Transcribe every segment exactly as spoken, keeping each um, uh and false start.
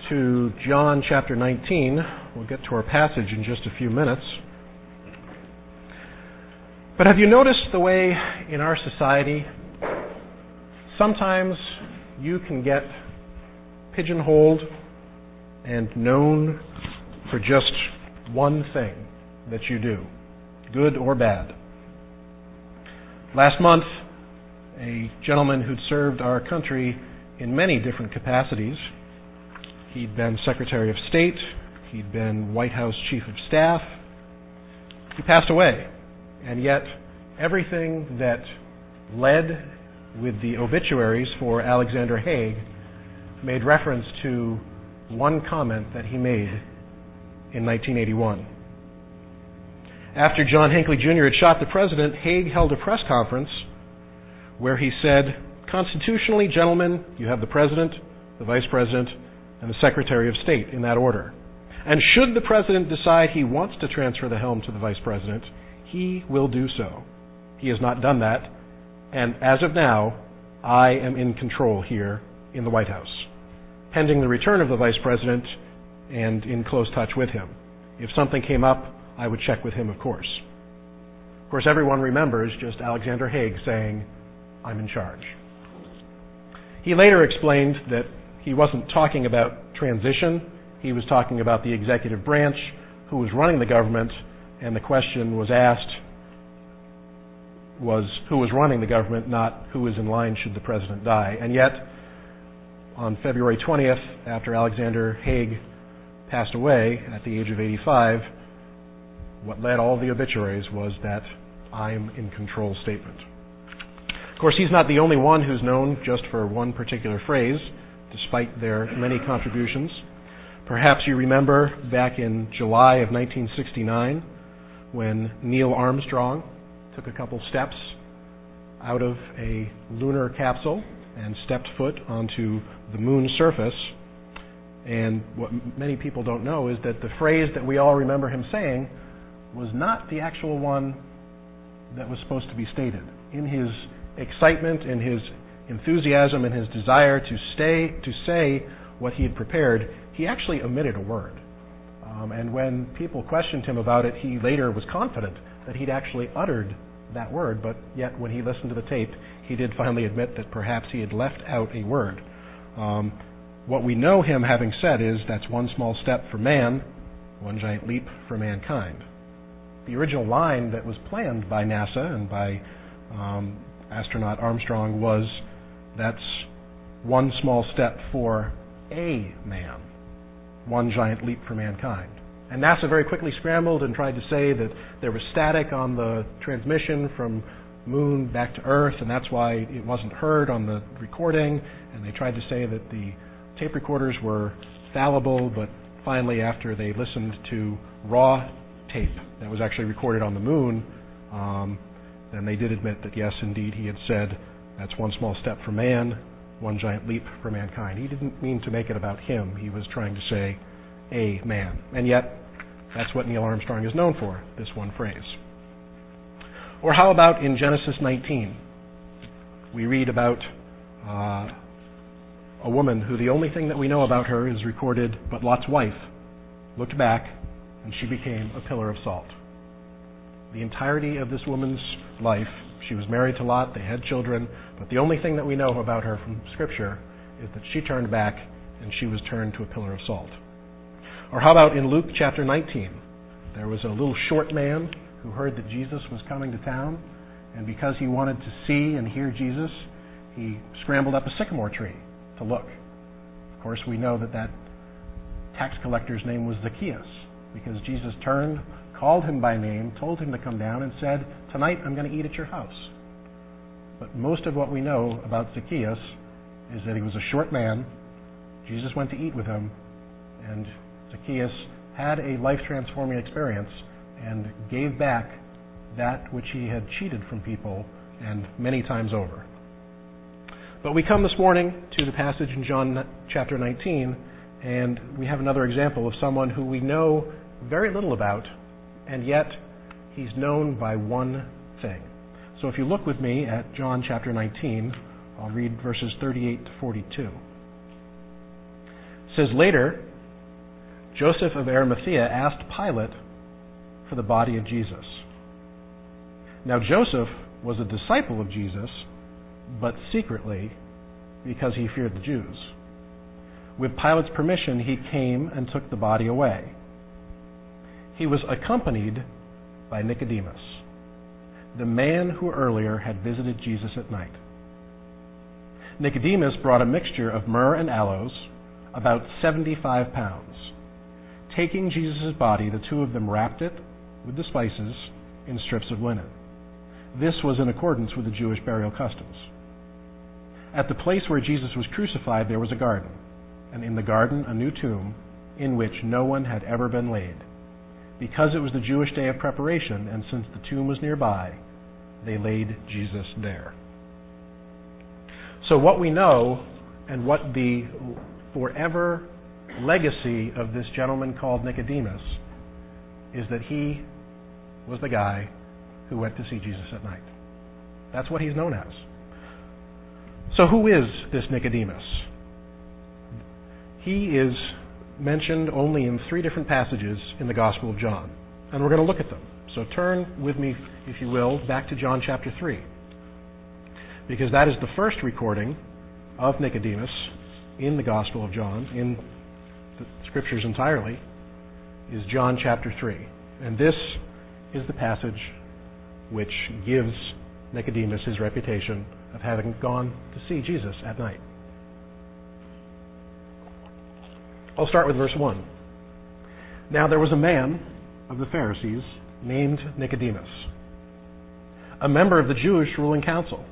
to John chapter nineteen. We'll get to our passage in just a few minutes. But have you noticed the way in our society sometimes you can get pigeonholed and known for just one thing that you do, good or bad? Last month, a gentleman who'd served our country in many different capacities, he'd been Secretary of State, he'd been White House Chief of Staff, he passed away. And yet, everything that led with the obituaries for Alexander Haig made reference to one comment that he made in nineteen eighty-one. After John Hinckley Junior had shot the president, Haig held a press conference where he said, "Constitutionally, gentlemen, you have the president, the vice president, and the Secretary of State in that order. And should the president decide he wants to transfer the helm to the vice president, he will do so. He has not done that, and as of now, I am in control here in the White House, pending the return of the vice president and in close touch with him. If something came up, I would check with him, of course." Of course, everyone remembers just Alexander Haig saying, "I'm in charge." He later explained that he wasn't talking about transition. He was talking about the executive branch, who was running the government, and the question was asked was who was running the government, not who was in line should the president die. And yet, on February twentieth, after Alexander Haig passed away at the age of eighty-five, what led all the obituaries was that "I'm in control" statement. Of course, he's not the only one who's known just for one particular phrase, despite their many contributions. Perhaps you remember back in July of nineteen sixty-nine when Neil Armstrong took a couple steps out of a lunar capsule and stepped foot onto the moon's surface. And what many people don't know is that the phrase that we all remember him saying was not the actual one that was supposed to be stated. In his excitement, in his enthusiasm, and his desire to stay to say what he had prepared, he actually omitted a word. Um, and when people questioned him about it, he later was confident that he'd actually uttered that word, but yet when he listened to the tape, he did finally admit that perhaps he had left out a word. Um, what we know him having said is, "That's one small step for man, one giant leap for mankind." The original line that was planned by NASA and by um, astronaut Armstrong was, "That's one small step for a man, one giant leap for mankind." And NASA very quickly scrambled and tried to say that there was static on the transmission from Moon back to Earth, and that's why it wasn't heard on the recording. And they tried to say that the tape recorders were fallible, but finally, after they listened to raw tape that was actually recorded on the Moon, um, then they did admit that, yes, indeed, he had said, "That's one small step for man, one giant leap for mankind." He didn't mean to make it about him. He was trying to say a man. And yet, that's what Neil Armstrong is known for, this one phrase. Or how about in Genesis nineteen? We read about uh, a woman who the only thing that we know about her is recorded, "But Lot's wife looked back, and she became a pillar of salt." The entirety of this woman's life, she was married to Lot, they had children, but the only thing that we know about her from Scripture is that she turned back and she was turned to a pillar of salt. Or how about in Luke chapter nineteen? There was a little short man who heard that Jesus was coming to town, and because he wanted to see and hear Jesus, he scrambled up a sycamore tree to look. Of course, we know that that tax collector's name was Zacchaeus, because Jesus turned, called him by name, told him to come down, and said, "Tonight I'm going to eat at your house." But most of what we know about Zacchaeus is that he was a short man. Jesus went to eat with him, and Zacchaeus had a life-transforming experience and gave back that which he had cheated from people, and many times over. But we come this morning to the passage in John chapter nineteen, and we have another example of someone who we know very little about, and yet he's known by one thing. So if you look with me at John chapter nineteen, I'll read verses thirty-eight to forty-two. says later, Joseph of Arimathea asked Pilate for the body of Jesus. Now Joseph was a disciple of Jesus, but secretly, because he feared the Jews. With Pilate's permission, he came and took the body away. He was accompanied by Nicodemus, the man who earlier had visited Jesus at night. Nicodemus brought a mixture of myrrh and aloes, about seventy-five pounds. Taking Jesus' body, the two of them wrapped it with the spices in strips of linen. This was in accordance with the Jewish burial customs. At the place where Jesus was crucified, there was a garden, and in the garden a new tomb in which no one had ever been laid. Because it was the Jewish day of preparation, and since the tomb was nearby, they laid Jesus there. So what we know, and what the forever legacy of this gentleman called Nicodemus, is that he was the guy who went to see Jesus at night. That's what he's known as. So who is this Nicodemus? He is mentioned only in three different passages in the Gospel of John, and we're going to look at them. So turn with me, if you will, back to John chapter three, because that is the first recording of Nicodemus in the Gospel of John, in the Scriptures entirely, is John chapter three. And this is the passage which gives Nicodemus his reputation of having gone to see Jesus at night. I'll start with verse one. Now there was a man of the Pharisees named Nicodemus, a member of the Jewish ruling council.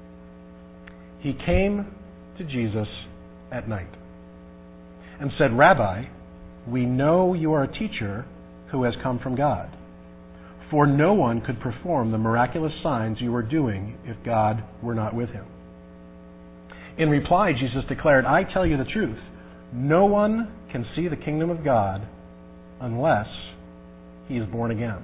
He came to Jesus at night and said, "Rabbi, we know you are a teacher who has come from God, for no one could perform the miraculous signs you are doing if God were not with him." In reply, Jesus declared, "I tell you the truth. No one can see the kingdom of God unless he is born again."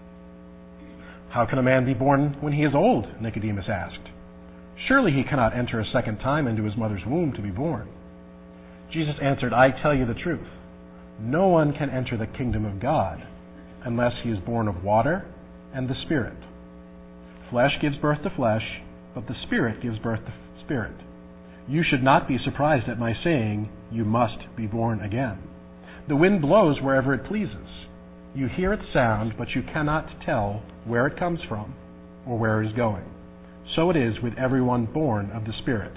"How can a man be born when he is old?" Nicodemus asked. "Surely he cannot enter a second time into his mother's womb to be born." Jesus answered, "I tell you the truth. No one can enter the kingdom of God unless he is born of water and the Spirit. Flesh gives birth to flesh, but the Spirit gives birth to spirit. You should not be surprised at my saying, 'You must be born again.' The wind blows wherever it pleases. You hear its sound, but you cannot tell where it comes from or where it is going. So it is with everyone born of the Spirit."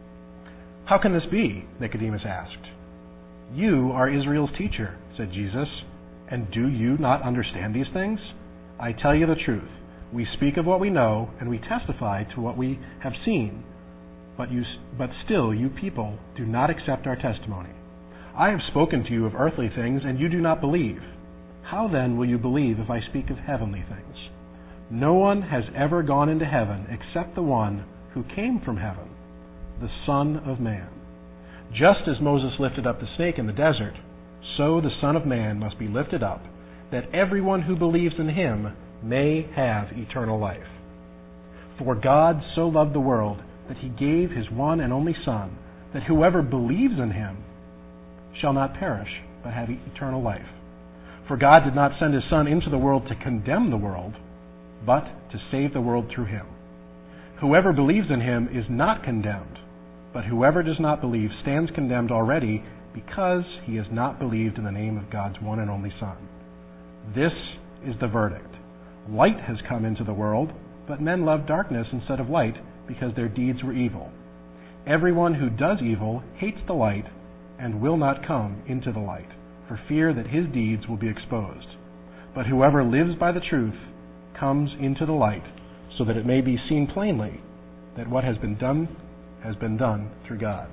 "How can this be?" Nicodemus asked. "You are Israel's teacher," said Jesus, "and do you not understand these things? I tell you the truth. We speak of what we know, and we testify to what we have seen. But you, but still you people do not accept our testimony. I have spoken to you of earthly things, and you do not believe. How then will you believe if I speak of heavenly things? No one has ever gone into heaven except the one who came from heaven, the Son of Man. Just as Moses lifted up the snake in the desert, so the Son of Man must be lifted up, that everyone who believes in him may have eternal life. For God so loved the world that he gave his one and only Son, that whoever believes in him shall not perish, but have eternal life. For God did not send his Son into the world to condemn the world, but to save the world through him. Whoever believes in him is not condemned, but whoever does not believe stands condemned already, because he has not believed in the name of God's one and only Son. This is the verdict. Light has come into the world, but men love darkness instead of light, because their deeds were evil. Everyone who does evil hates the light and will not come into the light, for fear that his deeds will be exposed. But whoever lives by the truth comes into the light, so that it may be seen plainly that what has been done has been done through God."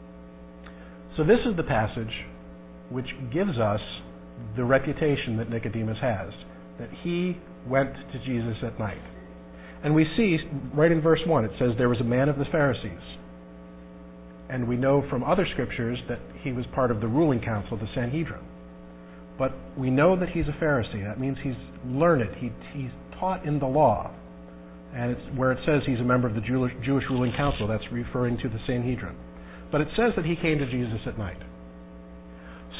So this is the passage which gives us the reputation that Nicodemus has, that he went to Jesus at night. And we see, right in verse one, it says there was a man of the Pharisees. And we know from other scriptures that he was part of the ruling council, the Sanhedrin. But we know that he's a Pharisee. That means he's learned. He, he's taught in the law. And it's where it says he's a member of the Jewish, Jewish ruling council, that's referring to the Sanhedrin. But it says that he came to Jesus at night.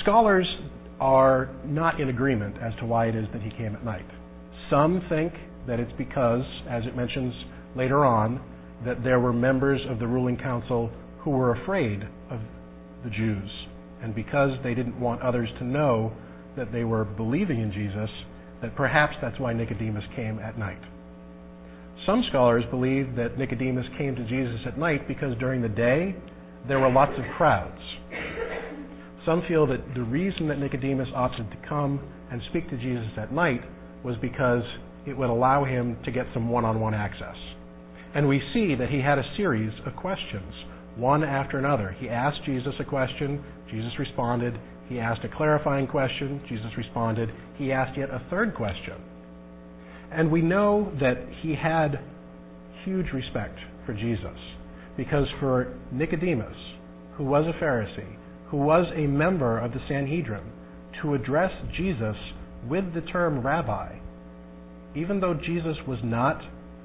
scholars are not in agreement as to why it is that he came at night. Some think that it's because, as it mentions later on, that there were members of the ruling council who were afraid of the Jews, and because they didn't want others to know that they were believing in Jesus, that perhaps that's why Nicodemus came at night. Some scholars believe that Nicodemus came to Jesus at night because during the day there were lots of crowds. Some feel that the reason that Nicodemus opted to come and speak to Jesus at night was because it would allow him to get some one-on-one access. And we see that he had a series of questions, one after another. He asked Jesus a question, Jesus responded. He asked a clarifying question, Jesus responded. He asked yet a third question. And we know that he had huge respect for Jesus, because for Nicodemus, who was a Pharisee, who was a member of the Sanhedrin, to address Jesus with the term rabbi, even though Jesus was not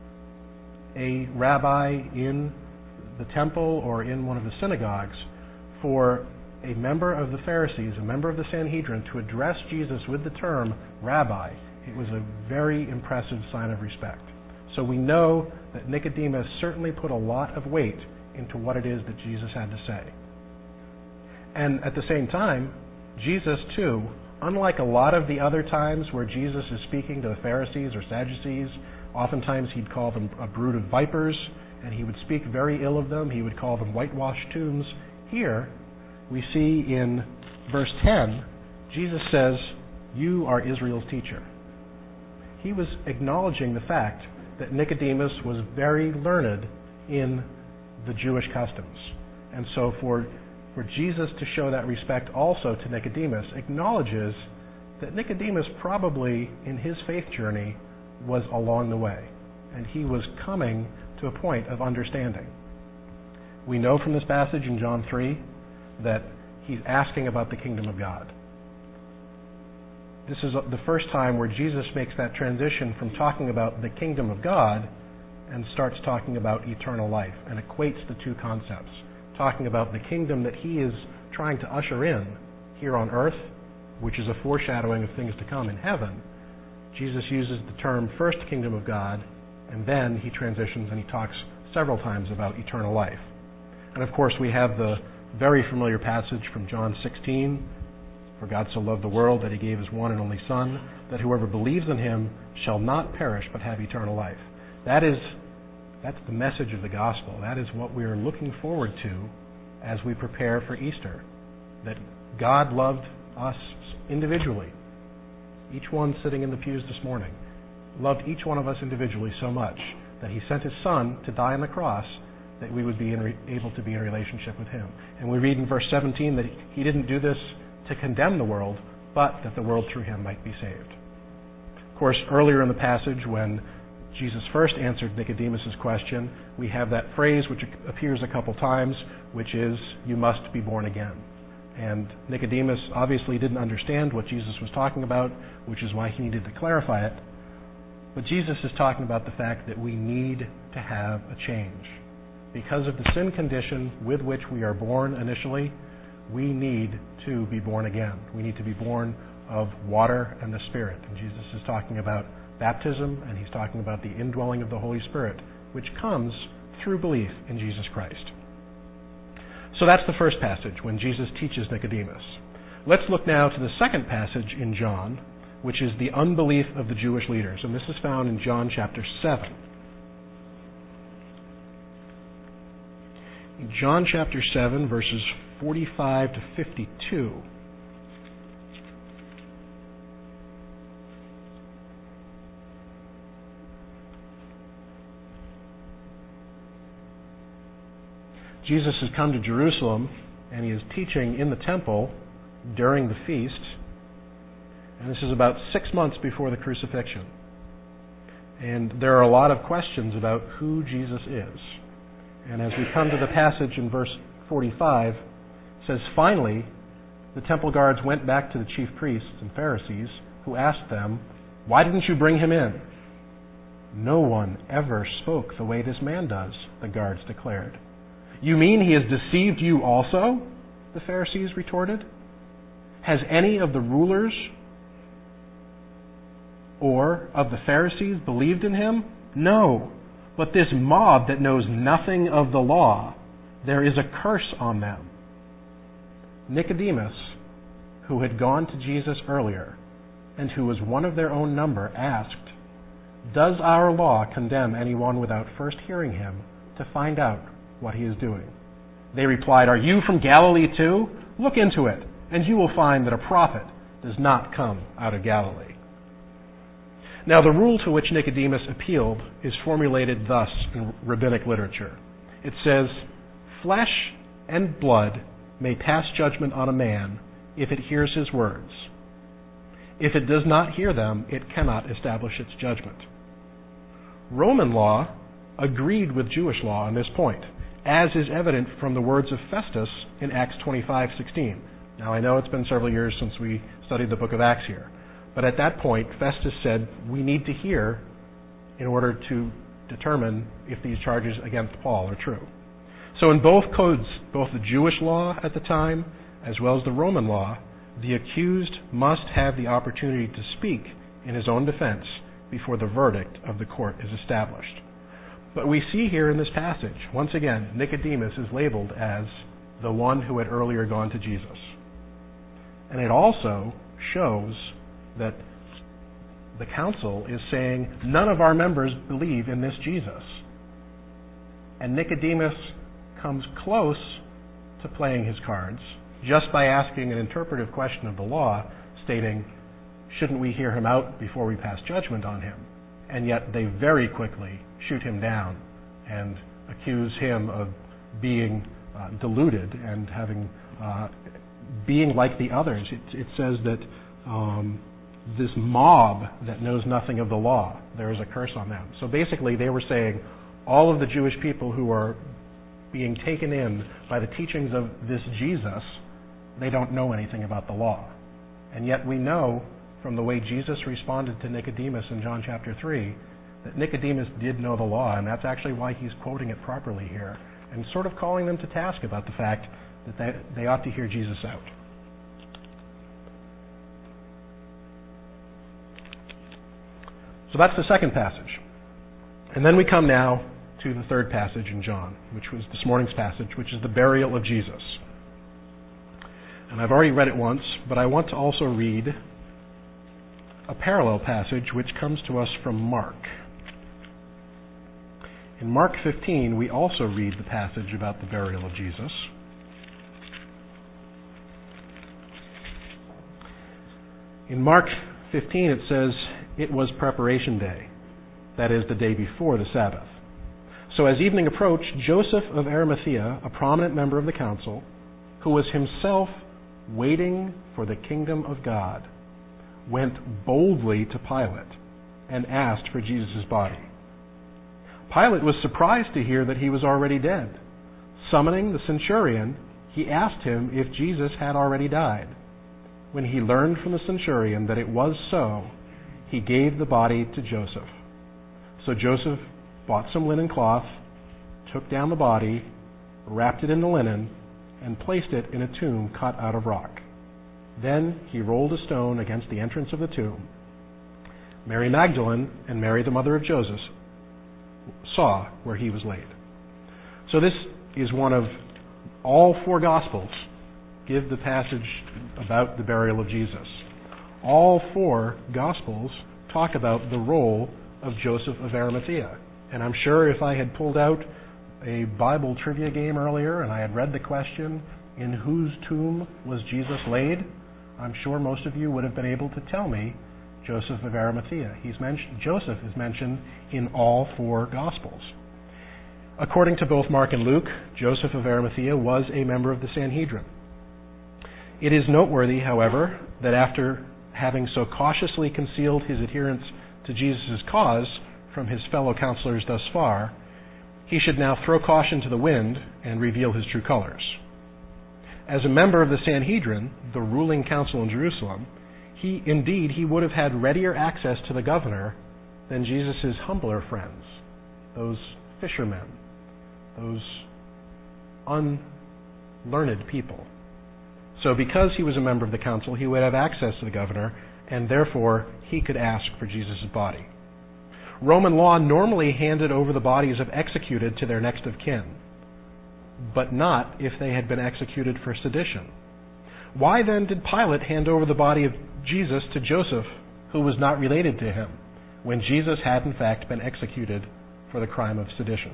a rabbi in the temple or in one of the synagogues, for a member of the Pharisees, a member of the Sanhedrin, to address Jesus with the term rabbi, it was a very impressive sign of respect. So we know that Nicodemus certainly put a lot of weight into what it is that Jesus had to say. And at the same time, Jesus too, unlike a lot of the other times where Jesus is speaking to the Pharisees or Sadducees, oftentimes he'd call them a brood of vipers, and he would speak very ill of them. He would call them whitewashed tombs. Here, we see in verse ten, Jesus says, "You are Israel's teacher." He was acknowledging the fact that Nicodemus was very learned in the Jewish customs. And so for, for Jesus to show that respect also to Nicodemus acknowledges that Nicodemus probably, in his faith journey, was along the way, and he was coming to a point of understanding. We know from this passage in John three that he's asking about the kingdom of God. This is the first time where Jesus makes that transition from talking about the kingdom of God and starts talking about eternal life and equates the two concepts, talking about the kingdom that he is trying to usher in here on earth, which is a foreshadowing of things to come in heaven. Jesus uses the term first kingdom of God, and then he transitions and he talks several times about eternal life. And of course we have the very familiar passage from John sixteen, "For God so loved the world that he gave his one and only Son, that whoever believes in him shall not perish but have eternal life." That is, that's the message of the gospel. That is what we are looking forward to as we prepare for Easter. That God loved us individually. Each one sitting in the pews this morning loved each one of us individually so much that he sent his Son to die on the cross that we would be in re- able to be in relationship with him. And we read in verse seventeen that he didn't do this to condemn the world, but that the world through him might be saved. Of course, earlier in the passage when Jesus first answered Nicodemus' question, we have that phrase which appears a couple times, which is, "You must be born again." And Nicodemus obviously didn't understand what Jesus was talking about, which is why he needed to clarify it. But Jesus is talking about the fact that we need to have a change. Because of the sin condition with which we are born initially, we need to be born again. We need to be born of water and the Spirit. And Jesus is talking about baptism, and he's talking about the indwelling of the Holy Spirit, which comes through belief in Jesus Christ. So that's the first passage, when Jesus teaches Nicodemus. Let's look now to the second passage in John, which is the unbelief of the Jewish leaders. And this is found in John chapter seven. In John chapter seven, verses forty-five to fifty-two. Jesus has come to Jerusalem, and he is teaching in the temple during the feast. And this is about six months before the crucifixion. And there are a lot of questions about who Jesus is. And as we come to the passage in verse forty-five, it says, "Finally, the temple guards went back to the chief priests and Pharisees, who asked them, 'Why didn't you bring him in?' 'No one ever spoke the way this man does,' the guards declared. 'You mean he has deceived you also?' the Pharisees retorted. Has any of the rulers or of the Pharisees believed in him? No. But this mob that knows nothing of the law, there is a curse on them. Nicodemus, who had gone to Jesus earlier, and who was one of their own number, asked, "Does our law condemn anyone without first hearing him to find out what he is doing?" They replied, "Are you from Galilee too? Look into it, and you will find that a prophet does not come out of Galilee." Now, the rule to which Nicodemus appealed is formulated thus in rabbinic literature. It says, "Flesh and blood may pass judgment on a man if it hears his words. If it does not hear them, it cannot establish its judgment." Roman law agreed with Jewish law on this point, as is evident from the words of Festus in Acts twenty-five sixteen. Now, I know it's been several years since we studied the book of Acts here, but at that point, Festus said, we need to hear in order to determine if these charges against Paul are true. So in both codes, both the Jewish law at the time as well as the Roman law, the accused must have the opportunity to speak in his own defense before the verdict of the court is established. But we see here in this passage, once again, Nicodemus is labeled as the one who had earlier gone to Jesus. And it also shows that the council is saying, none of our members believe in this Jesus. And Nicodemus comes close to playing his cards just by asking an interpretive question of the law, stating, shouldn't we hear him out before we pass judgment on him? And yet they very quickly shoot him down and accuse him of being uh, deluded and having uh, being like the others. It, it says that um, this mob that knows nothing of the law, there is a curse on them. So basically they were saying all of the Jewish people who are being taken in by the teachings of this Jesus, they don't know anything about the law. And yet we know from the way Jesus responded to Nicodemus in John chapter three that Nicodemus did know the law, and that's actually why he's quoting it properly here and sort of calling them to task about the fact that they, they ought to hear Jesus out. So that's the second passage. And then we come now to the third passage in John, which was this morning's passage, which is the burial of Jesus. And I've already read it once, but I want to also read a parallel passage which comes to us from Mark. In Mark fifteen, we also read the passage about the burial of Jesus. In Mark fifteen, it says, it was preparation day, that is, the day before the Sabbath. So as evening approached, Joseph of Arimathea, a prominent member of the council, who was himself waiting for the kingdom of God, went boldly to Pilate and asked for Jesus' body. Pilate was surprised to hear that he was already dead. Summoning the centurion, he asked him if Jesus had already died. When he learned from the centurion that it was so, he gave the body to Joseph. So Joseph bought some linen cloth, took down the body, wrapped it in the linen, and placed it in a tomb cut out of rock. Then he rolled a stone against the entrance of the tomb. Mary Magdalene and Mary, the mother of Joseph, saw where he was laid. So this is one of all four Gospels give the passage about the burial of Jesus. All four Gospels talk about the role of Joseph of Arimathea. And I'm sure if I had pulled out a Bible trivia game earlier and I had read the question, in whose tomb was Jesus laid? I'm sure most of you would have been able to tell me Joseph of Arimathea. He's mentioned, Joseph is mentioned in all four Gospels. According to both Mark and Luke, Joseph of Arimathea was a member of the Sanhedrin. It is noteworthy, however, that after having so cautiously concealed his adherence to Jesus' cause from his fellow counselors thus far, he should now throw caution to the wind and reveal his true colors. As a member of the Sanhedrin, the ruling council in Jerusalem, he indeed he would have had readier access to the governor than Jesus' humbler friends, those fishermen, those unlearned people. So because he was a member of the council, he would have access to the governor, and therefore he could ask for Jesus' body. Roman law normally handed over the bodies of executed to their next of kin, but not if they had been executed for sedition. Why then did Pilate hand over the body of Jesus to Joseph, who was not related to him, when Jesus had in fact been executed for the crime of sedition?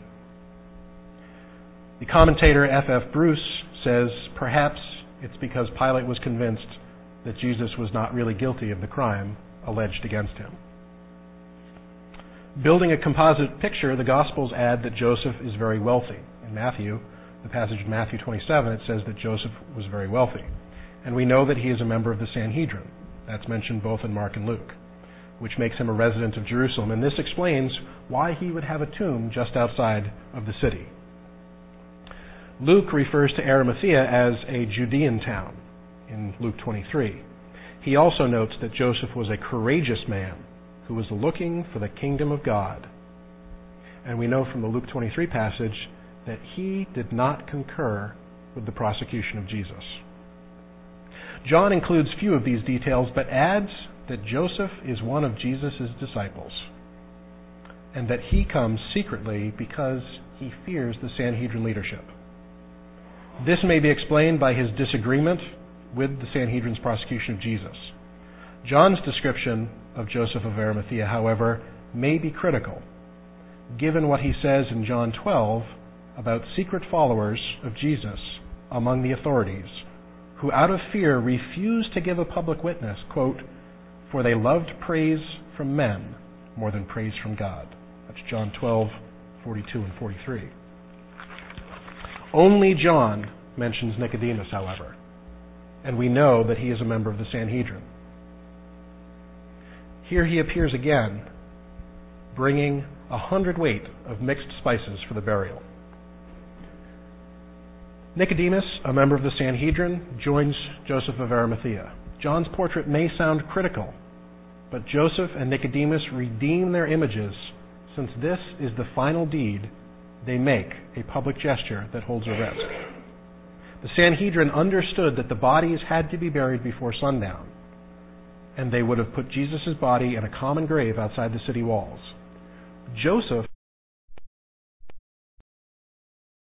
The commentator F F Bruce says perhaps it's because Pilate was convinced that Jesus was not really guilty of the crime alleged against him. Building a composite picture, the Gospels add that Joseph is very wealthy. In Matthew, the passage of Matthew twenty-seven, it says that Joseph was very wealthy. And we know that he is a member of the Sanhedrin. That's mentioned both in Mark and Luke, which makes him a resident of Jerusalem. And this explains why he would have a tomb just outside of the city. Luke refers to Arimathea as a Judean town in Luke twenty-three. He also notes that Joseph was a courageous man who was looking for the kingdom of God. And we know from the Luke twenty-three passage that he did not concur with the prosecution of Jesus. John includes few of these details, but adds that Joseph is one of Jesus' disciples, and that he comes secretly because he fears the Sanhedrin leadership. This may be explained by his disagreement with the Sanhedrin's prosecution of Jesus. John's description of Joseph of Arimathea, however, may be critical, given what he says in John twelve about secret followers of Jesus among the authorities, who out of fear refused to give a public witness, quote, "For they loved praise from men more than praise from God." That's John twelve, forty-two and forty-three. Only John mentions Nicodemus, however, and we know that he is a member of the Sanhedrin. Here he appears again, bringing a hundredweight of mixed spices for the burial. Nicodemus, a member of the Sanhedrin, joins Joseph of Arimathea. John's portrait may sound critical, but Joseph and Nicodemus redeem their images, since this is the final deed they make, a public gesture that holds a risk. The Sanhedrin understood that the bodies had to be buried before sundown, and they would have put Jesus' body in a common grave outside the city walls. Joseph